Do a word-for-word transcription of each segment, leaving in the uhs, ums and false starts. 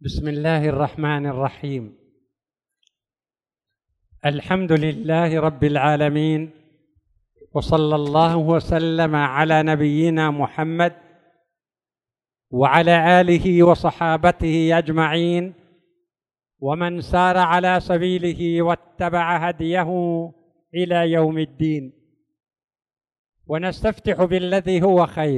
بسم الله الرحمن الرحيم. الحمد لله رب العالمين، وصلى الله وسلم على نبينا محمد وعلى آله وصحابته أجمعين، ومن سار على سبيله واتبع هديه إلى يوم الدين. ونستفتح بالذي هو خير،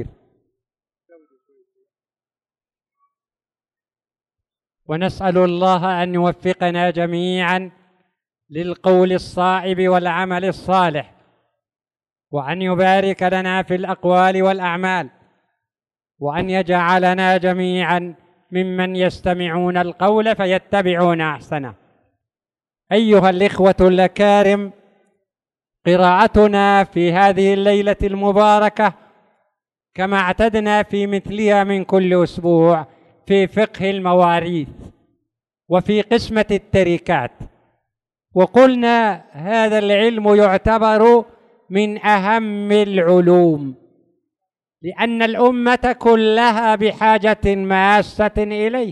ونسأل الله أن يوفقنا جميعا للقول الصائب والعمل الصالح، وأن يبارك لنا في الأقوال والأعمال، وأن يجعلنا جميعا ممن يستمعون القول فيتبعون أحسنه. أيها الإخوة الأكارم، قراءتنا في هذه الليلة المباركة كما اعتدنا في مثلها من كل أسبوع في فقه المواريث وفي قسمة التركات. وقلنا هذا العلم يعتبر من أهم العلوم، لأن الأمة كلها بحاجة ماسة إليه،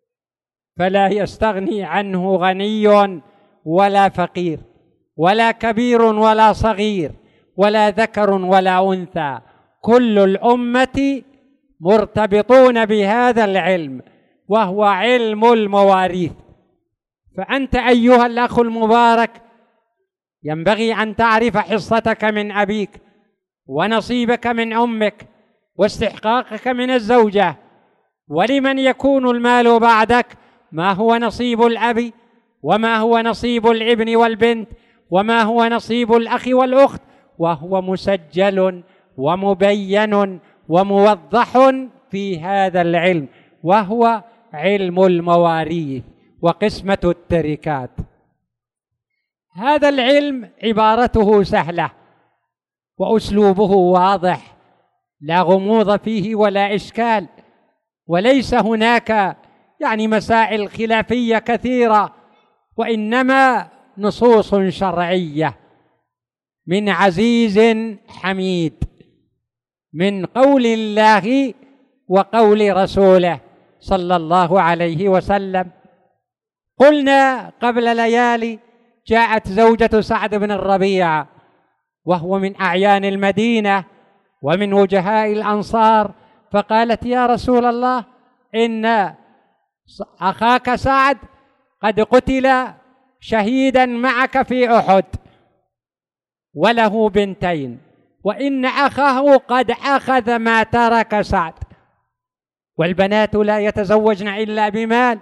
فلا يستغني عنه غني ولا فقير، ولا كبير ولا صغير، ولا ذكر ولا أنثى، كل الأمة مرتبطون بهذا العلم، وهو علم المواريث. فأنت أيها الأخ المبارك ينبغي أن تعرف حصتك من أبيك، ونصيبك من أمك، واستحقاقك من الزوجة، ولمن يكون المال بعدك، ما هو نصيب الأب، وما هو نصيب الابن والبنت، وما هو نصيب الأخ والأخت، وهو مسجل ومبين وموضح في هذا العلم، وهو علم المواريث وقسمة التركات. هذا العلم عبارته سهلة وأسلوبه واضح، لا غموض فيه ولا إشكال، وليس هناك يعني مسائل خلافية كثيرة، وإنما نصوص شرعية من عزيز حميد، من قول الله وقول رسوله صلى الله عليه وسلم. قلنا قبل ليالي جاءت زوجة سعد بن الربيع، وهو من أعيان المدينة ومن وجهاء الأنصار، فقالت: يا رسول الله، إن أخاك سعد قد قتل شهيدا معك في أحد، وله بنتين، وإن أخاه قد أخذ ما ترك سعد، والبنات لا يتزوجن إلا بمال،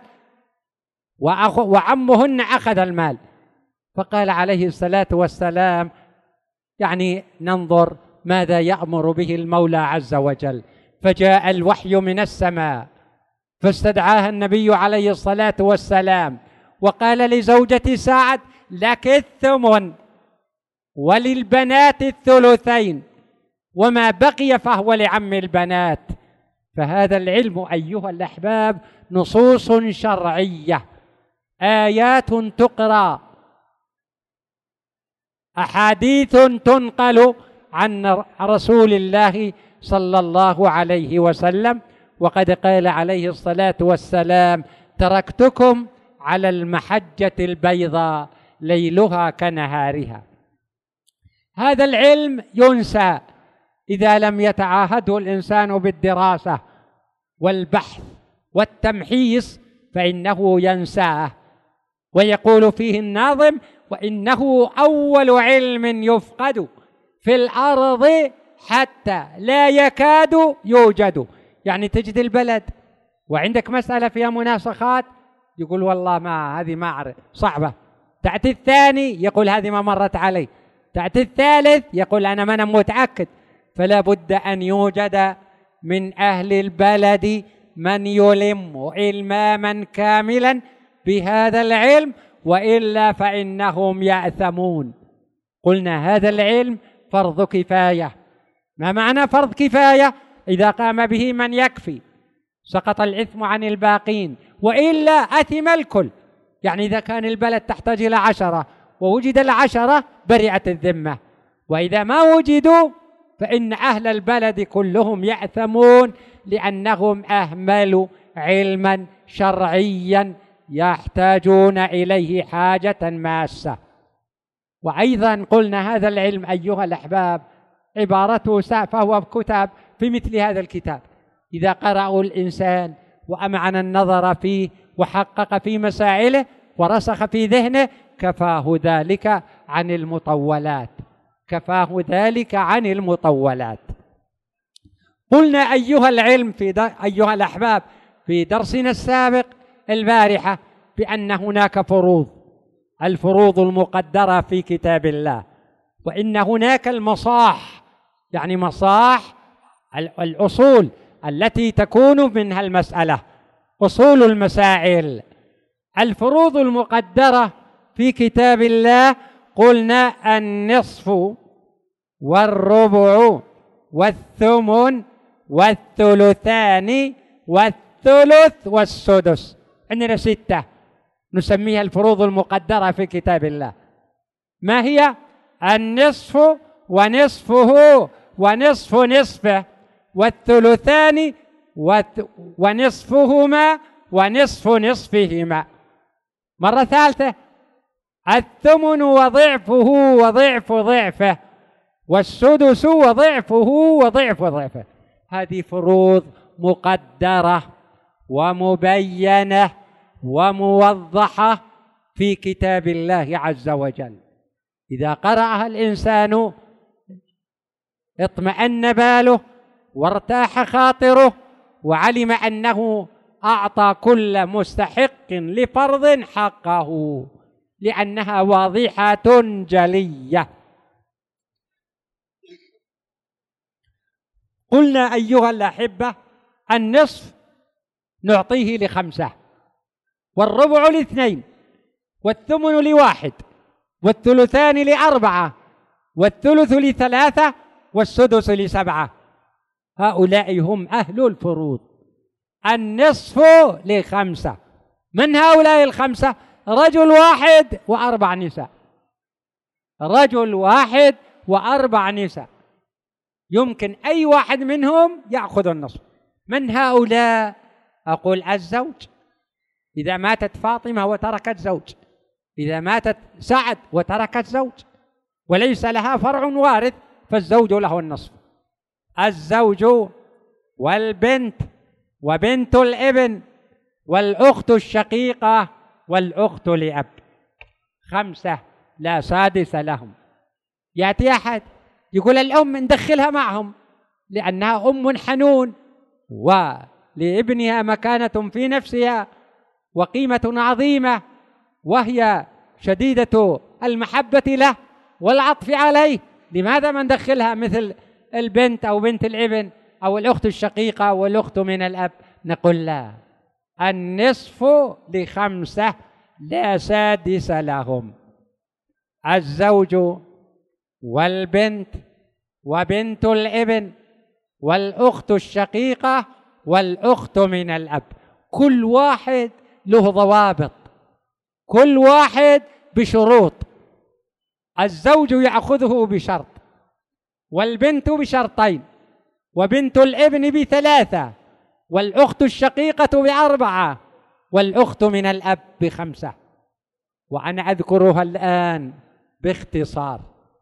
وعمهن أخذ المال. فقال عليه الصلاة والسلام: يعني ننظر ماذا يأمر به المولى عز وجل. فجاء الوحي من السماء، فاستدعاها النبي عليه الصلاة والسلام وقال لزوجة سعد: لك الثمن وللبنات الثلثين، وما بقي فهو لعم البنات. فهذا العلم أيها الأحباب نصوص شرعية، آيات تقرأ، أحاديث تنقل عن رسول الله صلى الله عليه وسلم. وقد قال عليه الصلاة والسلام: تركتكم على المحجة البيضاء ليلها كنهارها. هذا العلم ينسى إذا لم يتعاهده الإنسان بالدراسة والبحث والتمحيص، فإنه ينساه. ويقول فيه الناظم: وإنه أول علم يفقد في الأرض حتى لا يكاد يوجد. يعني تجد البلد وعندك مسألة فيها مناسخات، يقول والله ما هذه ما أعرف، صعبة. تأتي الثاني يقول هذه ما مرت علي، تأتي الثالث يقول أنا ما أنا متأكد. فلا بد أن يوجد من أهل البلد من يلم إلماما كاملا بهذا العلم، وإلا فإنهم يأثمون. قلنا هذا العلم فرض كفاية. ما معنى فرض كفاية؟ إذا قام به من يكفي سقط الإثم عن الباقين، وإلا أثم الكل. يعني إذا كان البلد تحتاج إلى عشرة ووجد العشرة برئت الذمة، وإذا ما وجدوا فإن أهل البلد كلهم يأثمون، لأنهم أهملوا علما شرعيا يحتاجون إليه حاجة ماسة. وأيضا قلنا هذا العلم أيها الأحباب عبارته فهو كتاب في مثل هذا الكتاب، إذا قرأه الإنسان وأمعن النظر فيه وحقق في مسائله ورسخ في ذهنه كفاه ذلك عن المطولات، كفاه ذلك عن المطولات. قلنا أيها العلم في أيها الأحباب في درسنا السابق البارحة بأن هناك فروض، الفروض المقدرة في كتاب الله، وإن هناك المصاح، يعني مصاح الأصول التي تكون منها المسألة، أصول المسائل. الفروض المقدرة في كتاب الله قلنا النصف والربع والثمن والثلثان والثلث والسدس، عندنا ستة نسميها الفروض المقدرة في كتاب الله. ما هي؟ النصف ونصفه ونصف نصفه، والثلثان ونصفهما ونصف نصفهما. مرة ثالثة الثمن وضعفه وضعف ضعفه، والسدس وضعفه وضعف ضعفه. هذه فروض مقدرة ومبينة وموضحة في كتاب الله عز وجل، إذا قرأها الإنسان اطمأن باله وارتاح خاطره وعلم أنه أعطى كل مستحق لفرض حقه، لأنها واضحة جلية. قلنا أيها الأحبة النصف نعطيه لخمسة، والربع لاثنين، والثمن لواحد، والثلثان لأربعة، والثلث لثلاثة، والسدس لسبعة. هؤلاء هم أهل الفروض. النصف لخمسة. من هؤلاء الخمسة؟ رجل واحد وأربع نساء، رجل واحد وأربع نساء، يمكن أي واحد منهم يأخذ النصف. من هؤلاء؟ أقول الزوج، إذا ماتت فاطمة وتركت زوج، إذا ماتت سعد وتركت زوج وليس لها فرع وارث فالزوج له النصف. الزوج والبنت وبنت الابن والأخت الشقيقة والأخت لأب، خمسة لا سادس لهم. يأتي أحد يقول الأم ندخلها معهم لأنها أم حنون ولابنها مكانة في نفسها وقيمة عظيمة، وهي شديدة المحبة له والعطف عليه، لماذا ما ندخلها مثل البنت أو بنت الابن أو الأخت الشقيقة والأخت من الأب؟ نقول لا، النصف لخمسة لا سادس لهم. الزوج والبنت وبنت الابن والأخت الشقيقة والأخت من الأب، كل واحد له ضوابط، كل واحد بشروط. الزوج يأخذه بشرط، والبنت بشرطين، وبنت الابن بثلاثة، والأخت الشقيقة بأربعة، والأخت من الأب بخمسة. وأنا أذكرها الآن باختصار.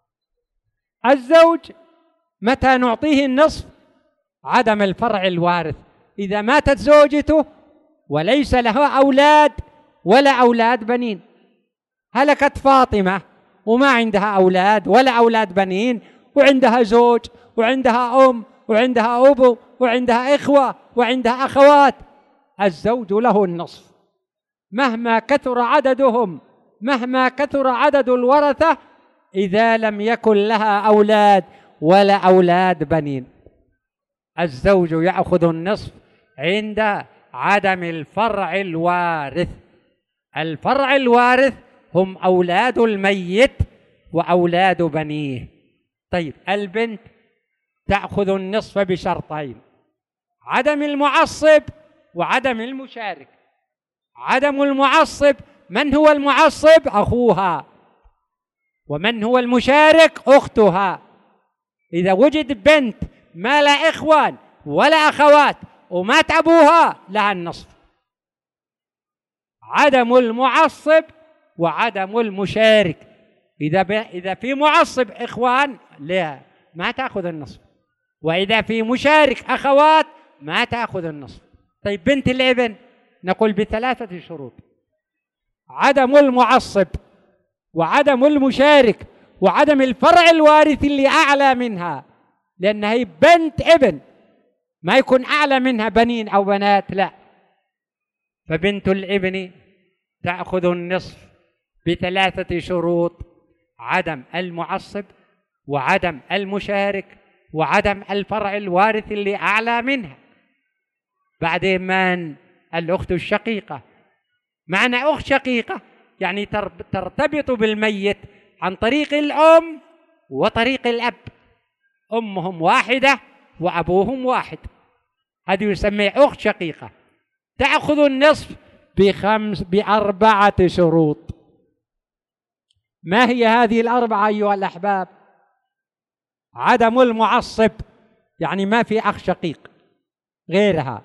الزوج متى نعطيه النصف؟ عدم الفرع الوارث، إذا ماتت زوجته وليس لها أولاد ولا أولاد بنين، هلكت فاطمة وما عندها أولاد ولا أولاد بنين، وعندها زوج وعندها أم وعندها أبو وعندها إخوة وعندها أخوات، الزوج له النصف مهما كثر عددهم، مهما كثر عدد الورثة، إذا لم يكن لها أولاد ولا أولاد بنين. الزوج يأخذ النصف عند عدم الفرع الوارث. الفرع الوارث هم أولاد الميت وأولاد بنيه. طيب البنت تأخذ النصف بشرطين: عدم المعصب وعدم المشارك. عدم المعصب، من هو المعصب؟ أخوها. ومن هو المشارك؟ أختها. إذا وجد بنت ما لا إخوان ولا أخوات ومات أبوها لها النصف. عدم المعصب وعدم المشارك. إذا إذا في معصب إخوان لا ما تأخذ النصف، وإذا في مشارك أخوات ما تأخذ النصف. طيب بنت الابن نقول بثلاثة شروط: عدم المعصب وعدم المشارك وعدم الفرع الوارث اللي أعلى منها، لأن هي بنت ابن ما يكون أعلى منها بنين أو بنات، لا. فبنت الابن تأخذ النصف بثلاثة شروط: عدم المعصب وعدم المشارك وعدم الفرع الوارث اللي أعلى منها. بعدين من الأخت الشقيقة. معنى أخت شقيقة يعني ترتبط بالميت عن طريق الأم وطريق الأب، أمهم واحدة وأبوهم واحد، هذه يسمى أخت شقيقة. تأخذ النصف بخمس بأربعة شروط. ما هي هذه الأربعة أيها الأحباب؟ عدم المعصب يعني ما في أخ شقيق غيرها،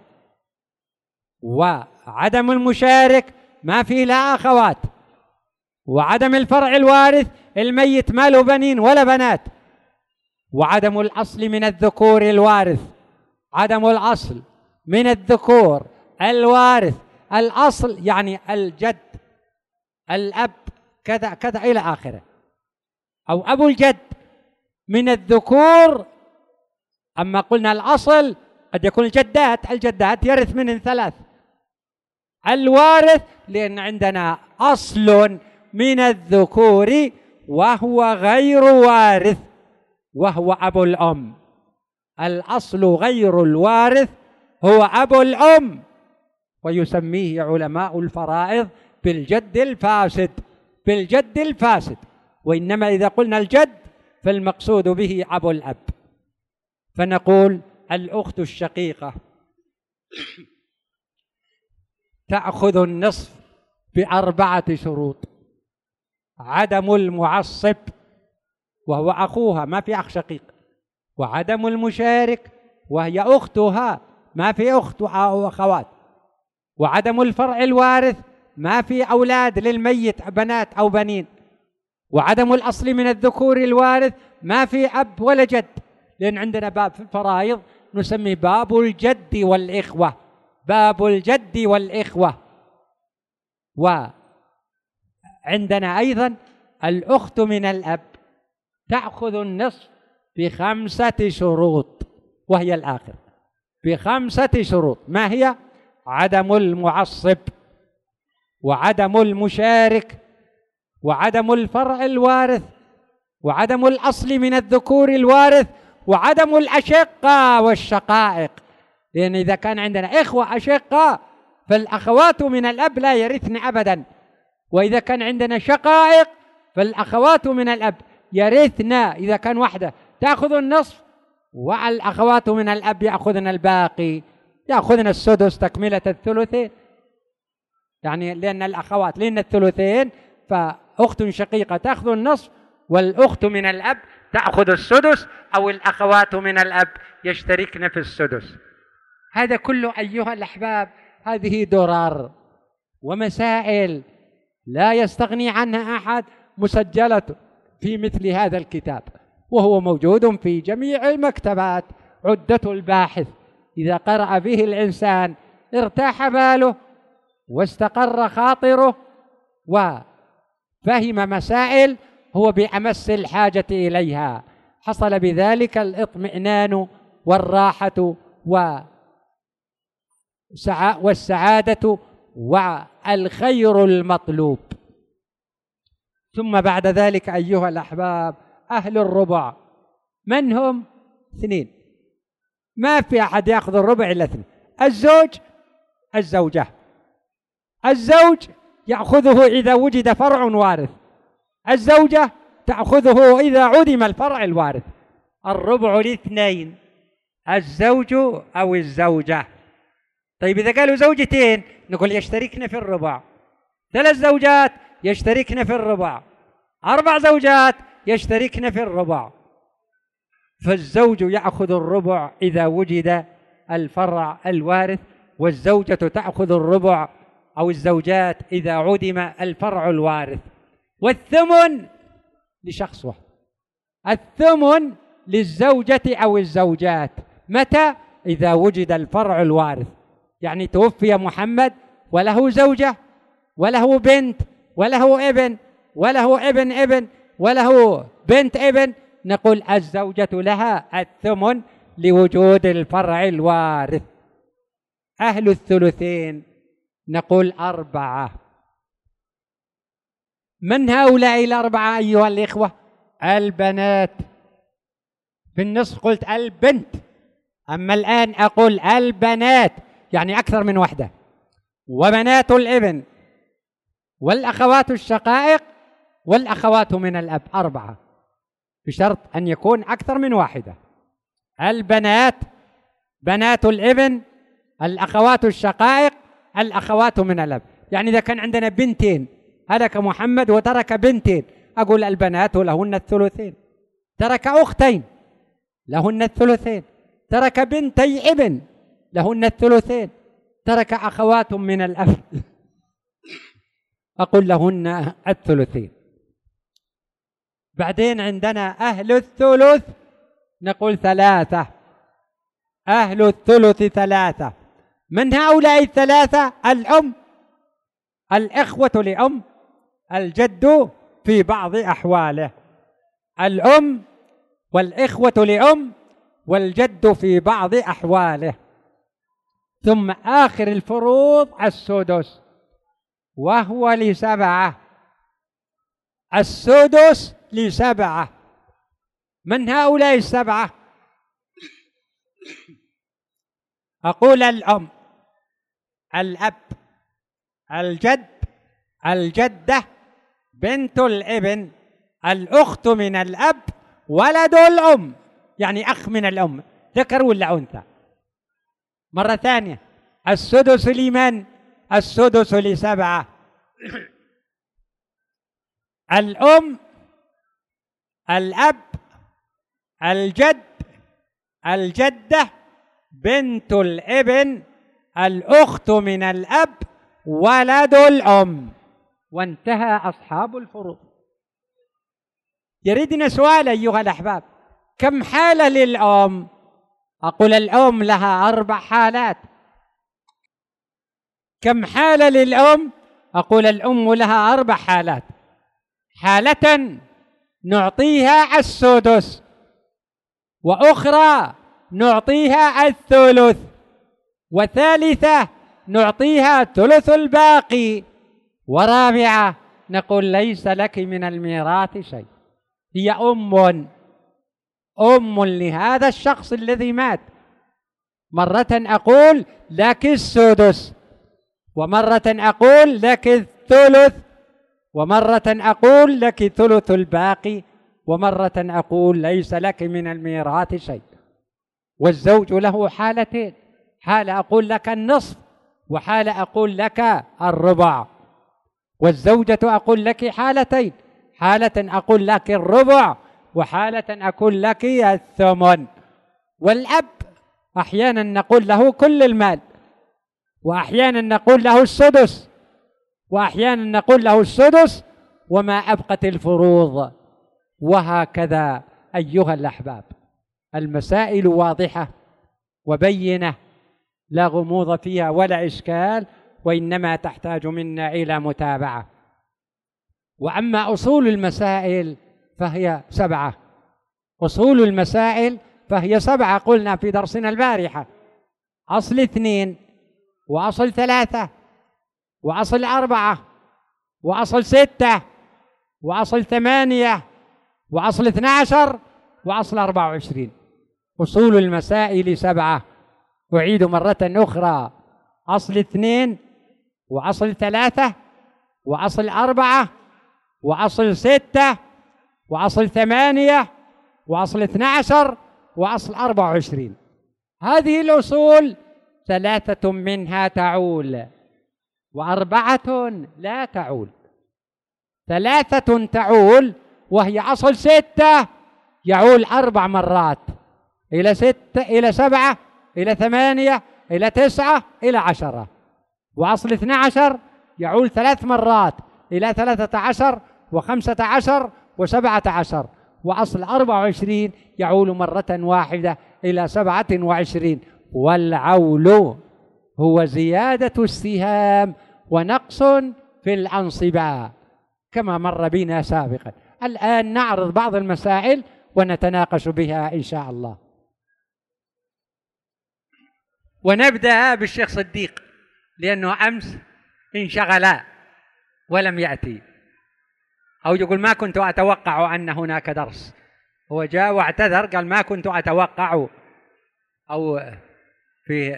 وعدم المشارك ما في لا أخوات، وعدم الفرع الوارث الميت ما له بنين ولا بنات، وعدم الأصل من الذكور الوارث. عدم الأصل من الذكور الوارث، الأصل يعني الجد الأب كذا كذا إلى آخره، أو أبو الجد من الذكور. أما قلنا الأصل قد يكون الجدات، الجدات يرث منهن ثلاث. الوارث لأن عندنا أصل من الذكور وهو غير وارث وهو أبو الأم. الأصل غير الوارث هو أبو الأم، ويسميه علماء الفرائض بالجد الفاسد، بالجد الفاسد. وإنما إذا قلنا الجد فالمقصود به أبو الأب. فنقول الأخت الشقيقة تأخذ النصف بأربعة شروط: عدم المعصب وهو أخوها ما في أخ شقيق، وعدم المشارك وهي أختها ما في أخت أو أخوات، وعدم الفرع الوارث ما في أولاد للميت بنات أو بنين، وعدم الأصل من الذكور الوارث ما في أب ولا جد، لأن عندنا باب في الفرائض نسمي باب الجد والإخوة، باب الجد والإخوة. وعندنا أيضا الأخت من الأب تأخذ النصف بخمسة شروط، وهي الآخر بخمسة شروط. ما هي؟ عدم المعصب وعدم المشارك وعدم الفرع الوارث وعدم الأصل من الذكور الوارث وعدم الأشقة والشقائق، لأن إذا كان عندنا إخوة أشقة فالأخوات من الأب لا يرثن أبدا، وإذا كان عندنا شقائق فالأخوات من الأب يرثن. إذا كان واحدة تأخذ النصف والأخوات من الأب يأخذن الباقي، يأخذن السدس تكملة الثلثين، يعني لأن الأخوات لأن الثلثين، فأخت شقيقة تأخذ النصف والأخت من الأب تأخذ السدس، أو الأخوات من الأب يشتركن في السدس. هذا كله أيها الأحباب هذه درر ومسائل لا يستغني عنها أحد، مسجلة في مثل هذا الكتاب، وهو موجود في جميع المكتبات. عدة الباحث إذا قرأ به الإنسان ارتاح باله واستقر خاطره وفهم مسائل هو بأمس الحاجة إليها، حصل بذلك الاطمئنان والراحة والسعادة والخير المطلوب. ثم بعد ذلك أيها الأحباب أهل الربع من هم؟ اثنين، ما في أحد يأخذ الربع إلا اثنين: الزوج الزوجة. الزوج يأخذه إذا وجد فرع وارث، الزوجة تأخذه إذا عدم الفرع الوارث. الربع لاثنين، الزوج أو الزوجة. طيب إذا قالوا زوجتين نقول يشتركن في الربع، ثلاث زوجات يشتركن في الربع، أربع زوجات يشتركن في الربع. فالزوج يأخذ الربع إذا وجد الفرع الوارث، والزوجة تأخذ الربع أو الزوجات إذا عدم الفرع الوارث. والثمن لشخص واحد، الثمن للزوجة أو الزوجات متى؟ إذا وجد الفرع الوارث، يعني توفي محمد وله زوجة وله بنت وله ابن وله ابن ابن وله بنت ابن، نقول الزوجة لها الثمن لوجود الفرع الوارث. أهل الثلثين نقول أربعة. من هؤلاء الأربعة أيها الإخوة؟ البنات. في النصف قلت البنت، أما الآن أقول البنات، يعني أكثر من واحدة، وبنات الابن والأخوات الشقائق والأخوات من الأب، أربعة، بشرط أن يكون أكثر من واحدة. البنات، بنات الابن، الأخوات الشقائق، الأخوات من الأب. يعني إذا كان عندنا بنتين، هلك محمد وترك بنتين، أقول البنات لهن الثلثين. ترك أختين لهن الثلثين، ترك بنتي ابن لهن الثلثين، ترك أخوات من الأب أقول لهن الثلثين. بعدين عندنا أهل الثلث، نقول ثلاثة. أهل الثلث ثلاثة. من هؤلاء الثلاثة؟ الأم، الإخوة لأم، الجد في بعض أحواله، الأم والإخوة لأم والجد في بعض أحواله. ثم آخر الفروض السدس، وهو لسبعة. السدس لسبعة. من هؤلاء السبعة؟ أقول الأم، الأب، الجد، الجدة، بنت الابن، الأخت من الأب، ولد الأم، يعني أخ من الأم، ذكر ولا أنثى. مرة ثانية، السدس لمن؟ السدس لسبعة. الأم، الأب، الجد، الجدة، بنت الابن، الأخت من الأب، ولد الأم، وانتهى أصحاب الفروض. يريدنا سؤال أيها الأحباب، كم حالة للأم؟ أقول الأم لها أربع حالات. كم حالة للأم؟ أقول الأم لها أربع حالات. حالة نعطيها السدس، وأخرى نعطيها الثلث، وثالثة نعطيها ثلث الباقي، ورابعة نقول ليس لك من الميراث شيء. هي أم أم لهذا الشخص الذي مات. مرة أقول لك السدس، ومرة أقول لك الثلث، ومرة أقول لك ثلث الباقي، ومرة أقول ليس لك من الميراث شيء. والزوج له حالتين، حالة أقول لك النصف، وحالة أقول لك الربع. والزوجة أقول لك حالتين، حالة أقول لك الربع، وحالة أقول لك الثمن. والأب أحيانا نقول له كل المال، وأحيانا نقول له السدس، وأحيانا نقول له السدس وما أبقت الفروض. وهكذا أيها الأحباب، المسائل واضحة وبينة، لا غموض فيها ولا إشكال، وإنما تحتاج منا إلى متابعة. وأما أصول المسائل فهي سبعة. أصول المسائل فهي سبعة، قلنا في درسنا البارحة: أصل اثنين، وأصل ثلاثة، وأصل أربعة، وأصل ستة، وأصل ثمانية، وأصل اثنى عشر، وأصل أربعة وعشرين. أصول المسائل سبعة. أعيد مرة أخرى: أصل اثنين، وأصل ثلاثة، وأصل أربعة، وأصل ستة، وأصل ثمانية، وأصل اثنى عشر، وأصل أربعة وعشرين. هذه الأصول ثلاثة منها تعول، وأربعة لا تعول. ثلاثة تعول وهي أصل ستة، يعول أربع مرات، إلى ستة، إلى سبعة، إلى ثمانية، إلى تسعة، إلى عشرة. وأصل اثنى عشر يعول ثلاث مرات إلى ثلاثة عشر وخمسة عشر وسبعة عشر، وأصل أربعة وعشرين يعول مرة واحدة إلى سبعة وعشرين. والعول هو زيادة السهام ونقص في الأنصبة كما مر بنا سابقا. الآن نعرض بعض المسائل ونتناقش بها إن شاء الله. ونبدأ بالشيخ صديق لأنه أمس انشغل ولم يأتي، أو يقول ما كنت أتوقع أن هناك درس. هو جاء واعتذر قال ما كنت أتوقع، أو في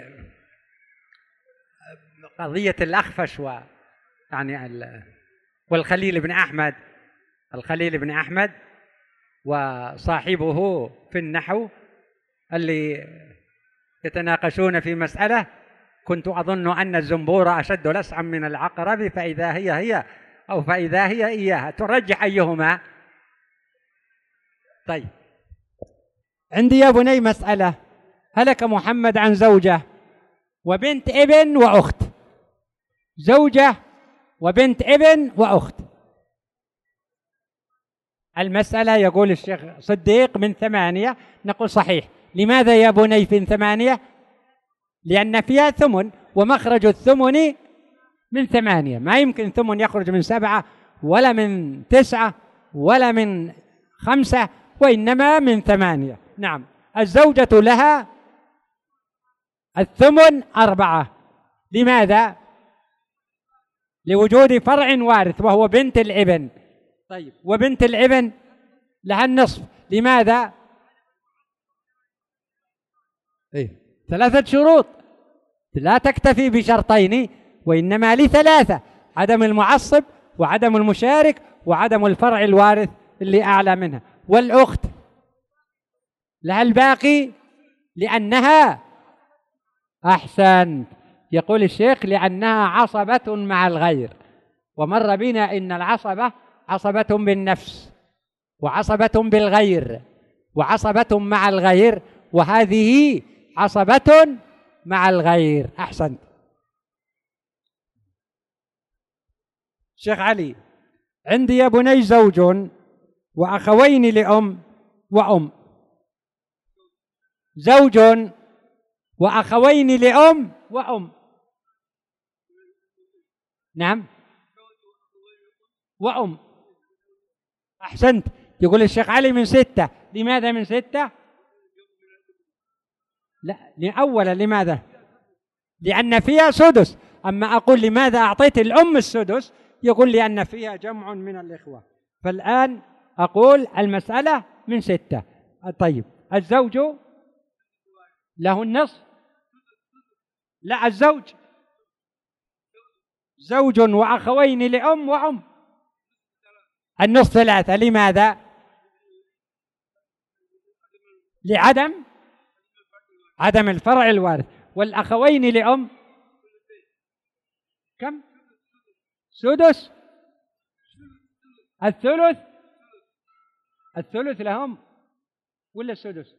قضية الأخفش و يعني والخليل بن أحمد، الخليل بن أحمد وصاحبه في النحو اللي يتناقشون في مسألة، كنت أظن أن الزنبور أشد لسعا من العقرب فإذا هي هي أو فإذا هي إياها، ترجح أيهما؟ طيب، عندي يا بني مسألة. هلك محمد عن زوجة وبنت ابن وأخت، زوجة وبنت ابن وأخت. المسألة يقول الشيخ صديق من ثمانية، نقول صحيح. لماذا يا بني في ثمانية؟ لأن فيها ثمن، ومخرج الثمن من ثمانية، ما يمكن ثمن يخرج من سبعة ولا من تسعة ولا من خمسة، وإنما من ثمانية. نعم، الزوجة لها الثمن أربعة. لماذا؟ لوجود فرع وارث وهو بنت الابن. طيب، وبنت الابن لها النصف. لماذا؟ إيه؟ ثلاثة شروط، لا تكتفي بشرطين وإنما لثلاثة: عدم المعصب وعدم المشارك وعدم الفرع الوارث اللي أعلى منها. والأخت لها الباقي لأنها أحسن، يقول الشيخ لأنها عصبة مع الغير. ومر بنا إن العصبة عصبة بالنفس وعصبة بالغير وعصبة مع الغير، وهذه عصبة مع الغير. أحسنت شيخ علي. عندي يا بني زوج وأخوين لأم وأم، زوج وأخوين لأم وأم. نعم، وأم. أحسنت، يقول الشيخ علي من ستة. لماذا من ستة؟ لا، أولا لماذا؟ لأن فيها سدس. أما أقول لماذا أعطيت الأم السدس، يقول لأن فيها جمع من الإخوة. فالآن أقول المسألة من ستة. طيب، الزوج له النصف. لا، الزوج زوج وأخوين لأم وأم، النصف ثلاثة. لماذا؟ لعدم عدم الفرع الوارث. والأخوين لأم كم؟ سدس. الثلث الثلث لهم ولا السدس؟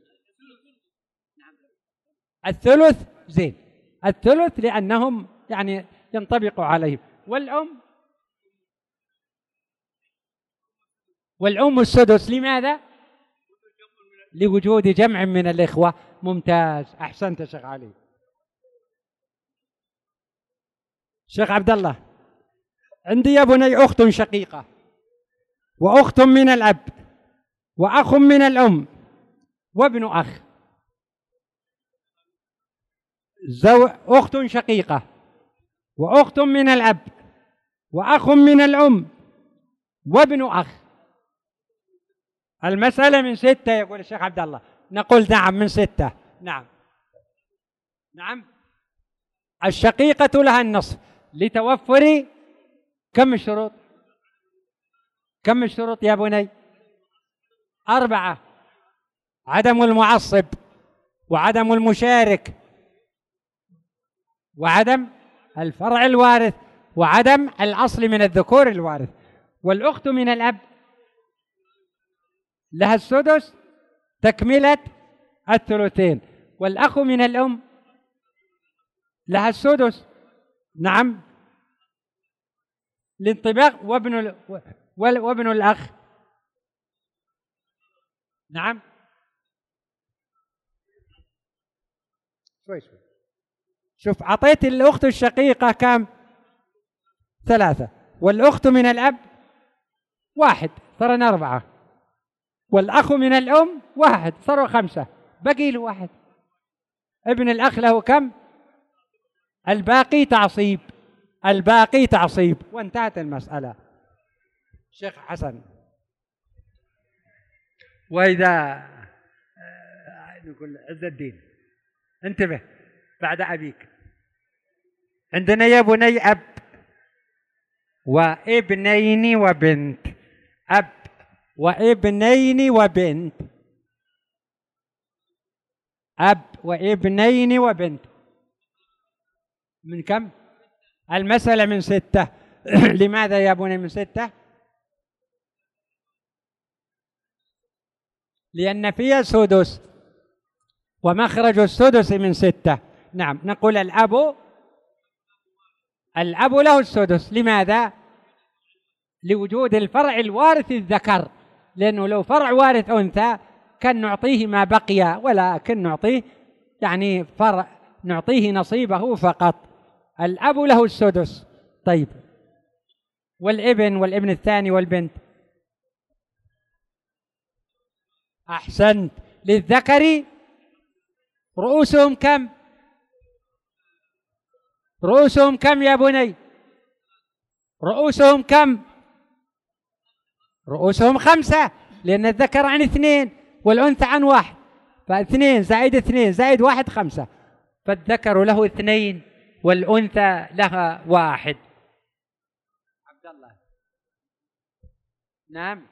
الثلث. زين، الثلث لأنهم يعني ينطبق عليهم. والأم والأم السدس. لماذا؟ لوجود جمع من الإخوة. ممتاز، أحسنت شيخ علي. شيخ عبد الله، عندي يا بني أخت شقيقة وأخت من الأب وأخ من الأم وابن أخ. زو... أخت شقيقة وأخت من الأب وأخ من الأم وابن أخ. المسألة من ستة يقول الشيخ عبد الله. نقول نعم من ستة. نعم نعم. الشقيقة لها النصف لتوفر كم الشروط؟ كم الشروط يا بني؟ أربعة: عدم المعصب وعدم المشارك وعدم الفرع الوارث وعدم الأصل من الذكور الوارث. والأخت من الأب لها السدس تكملة الثلثين. والأخ من الأم لها السدس. نعم، الانطباق وابن ال... وابن الأخ. نعم شوي شوي. شوف أعطيت الأخت الشقيقة كم؟ ثلاثة، والأخت من الأب واحد، صارنا أربعة، والأخ من الأم واحد، صاروا خمسة، بقي له واحد. ابن الأخ له كم؟ الباقي تعصيب، الباقي تعصيب، وانتهت المسألة. شيخ حسن، وإذا نقول عز الدين انتبه بعد أبيك، عندنا يا بني أب وابنين وبنت، أب وابنين وبنت، أب وابنين وبنت، من كم؟ المسألة من ستة. لماذا يا بني من ستة؟ لأن فيها سدس، ومخرج السدس من ستة. نعم نقول الأب، الأب له السدس. لماذا؟ لوجود الفرع الوارث الذكر، لأنه لو فرع وارث أنثى كان نعطيه ما بقي، ولكن نعطيه يعني فرع، نعطيه نصيبه فقط. الأب له السدس. طيب والابن والابن الثاني والبنت؟ أحسنت. للذكر رؤوسهم كم؟ رؤوسهم كم يا بني؟ رؤوسهم كم؟ رؤوسهم خمسة، لأن الذكر عن اثنين والأنثى عن واحد، فاثنين زائد اثنين زائد واحد خمسة، فالذكر له اثنين والأنثى لها واحد. عبد الله. نعم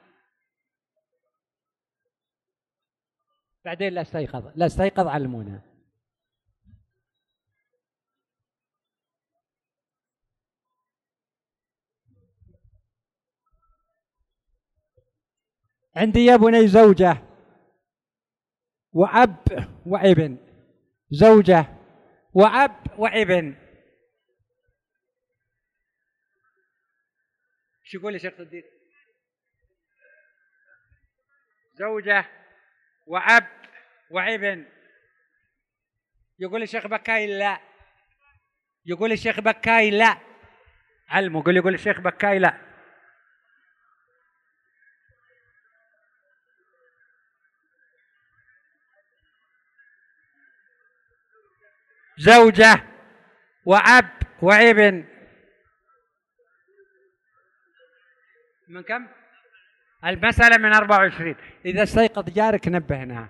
بعدين لا استيقظ، لا استيقظ علمونا. عندي يا بني زوجة وأب وابن، زوجة وأب وابن، شو يقول يا شيخ صديق؟ زوجة وأب وابن. يقول الشيخ بكاي لا، يقول الشيخ بكاي لا، علمه يقول يقول الشيخ بكاي لا. زوجة وأب وابن من كم؟ المسألة من أربعة وعشرين. إذا استيقظ جارك نبهنا.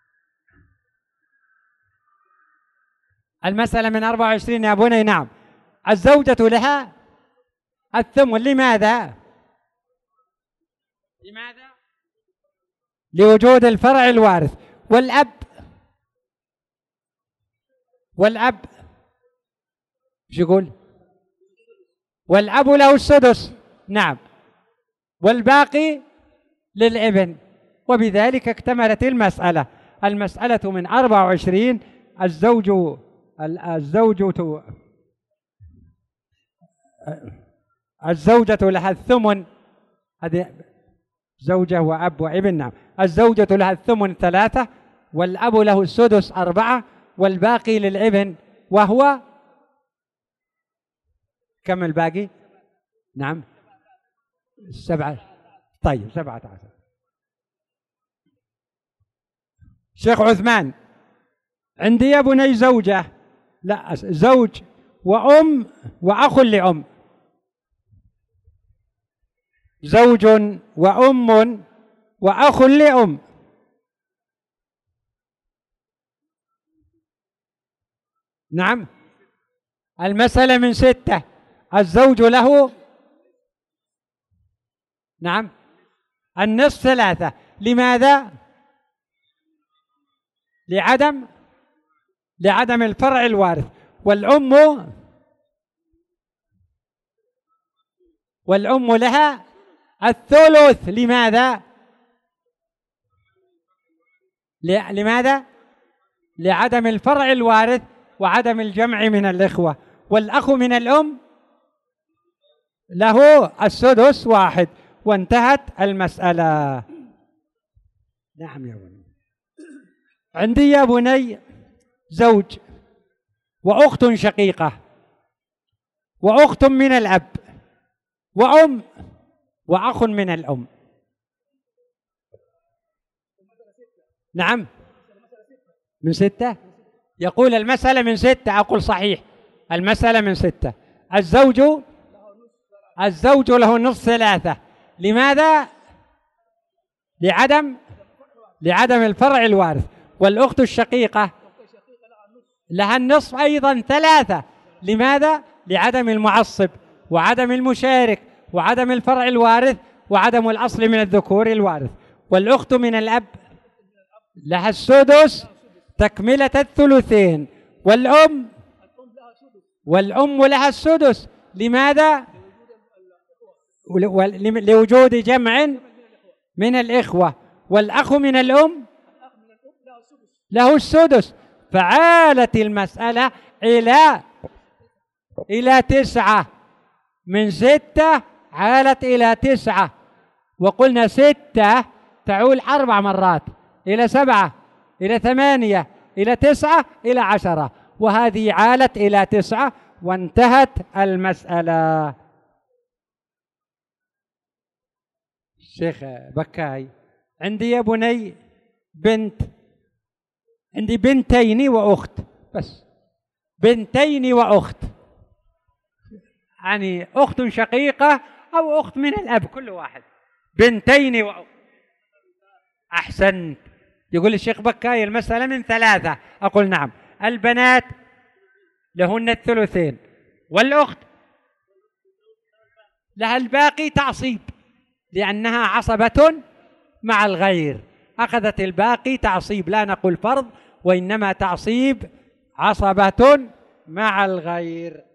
المسألة من أربعة وعشرين يا بني. نعم الزوجة لها الثمن. لماذا؟ لماذا؟ لوجود الفرع الوارث. والأب، والأب شو يقول؟ والأب له السدس. نعم والباقي للابن، وبذلك اكتملت المسألة. المسألة من أربعة وعشرين. الزوج الزوجة الزوجة لها الثمن، هذه زوجة وأب وابن. نعم الزوجة لها الثمن ثلاثة، والأب له السدس أربعة، والباقي للابن، وهو كم الباقي؟ نعم سبعة. طيب سبعة عشر. شيخ عثمان، عندي يا بني زوجة، لا زوج وأم وأخ لأم، زوج وأم وأخ لأم. نعم المسألة من ستة. الزوج له نعم النصف ثلاثة. لماذا؟ لعدم لعدم الفرع الوارث. والأم والأم لها الثلث. لماذا؟ لماذا؟ لعدم الفرع الوارث وعدم الجمع من الإخوة. والأخ من الأم له السدس واحد، وانتهت المسألة. نعم يا بني. عندي يا بني زوج وأخت شقيقة وأخت من الأب وأم وأخ من الأم. نعم، من ستة. يقول المسألة من ستة. أقول صحيح، المسألة من ستة. الزوج الزوج له نصف ثلاثة. لماذا؟ لعدم لعدم الفرع الوارث. والأخت الشقيقة لها النصف أيضا ثلاثة. لماذا؟ لعدم المعصب وعدم المشارك وعدم الفرع الوارث وعدم الأصل من الذكور الوارث. والأخت من الأب لها السدس تكملة الثلثين. والأم والأم لها السدس. لماذا؟ لوجود جمع من الإخوة. والأخ من الأم له السدس. فعالت المسألة إلى إلى تسعة. من ستة عالت إلى تسعة. وقلنا ستة تعول أربع مرات إلى سبعة إلى ثمانية إلى تسعة إلى عشرة، وهذه عالت إلى تسعة وانتهت المسألة. الشيخ بكاي، عندي يا بني بنت، عندي بنتين وأخت، بس بنتين وأخت، يعني أخت شقيقة أو أخت من الأب كل واحد. بنتين وأخت. أحسنت. يقول الشيخ بكاي المسألة من ثلاثة. أقول نعم. البنات لهن الثلثين، والأخت لها الباقي تعصيب لأنها عصبة مع الغير، أخذت الباقي تعصيب، لا نقول فرض وإنما تعصيب، عصبة مع الغير.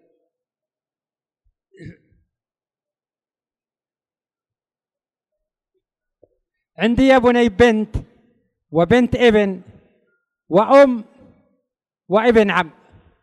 عندي يا بني بنت وبنت ابن وأم وابن عم.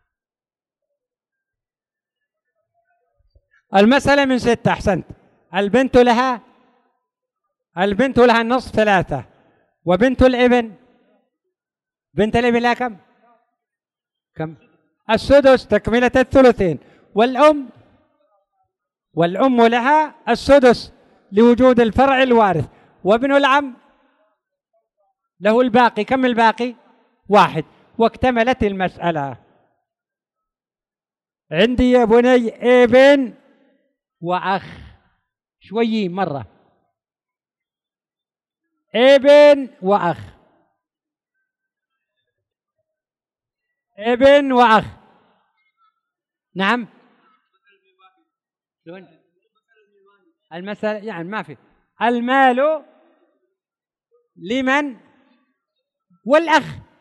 المسألة من ستة. أحسنت. البنت لها البنت لها النصف ثلاثة. وبنت الابن بنت الابن لها كم؟ كم؟ السدس تكملة الثلثين. والأم والأم لها السدس لوجود الفرع الوارث. وابن العم له الباقي. كم الباقي؟ واحد. واكتملت المسألة. عندي يا بني ابن وأخ. شوي مرة. ابن وأخ. ابن وأخ. نعم. المسألة يعني ما في. المال لمن؟ والأخ.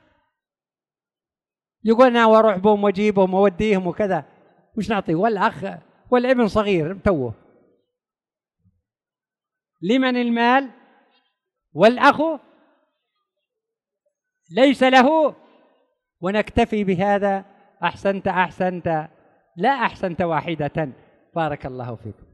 يقول أنا وأروح بهم وأجيبهم وأوديهم وكذا، وش نعطيه؟ والأخ والابن صغير توه. لمن المال؟ والأخ ليس له. ونكتفي بهذا. أحسنت أحسنت لا أحسنت واحدة. بارك الله فيك.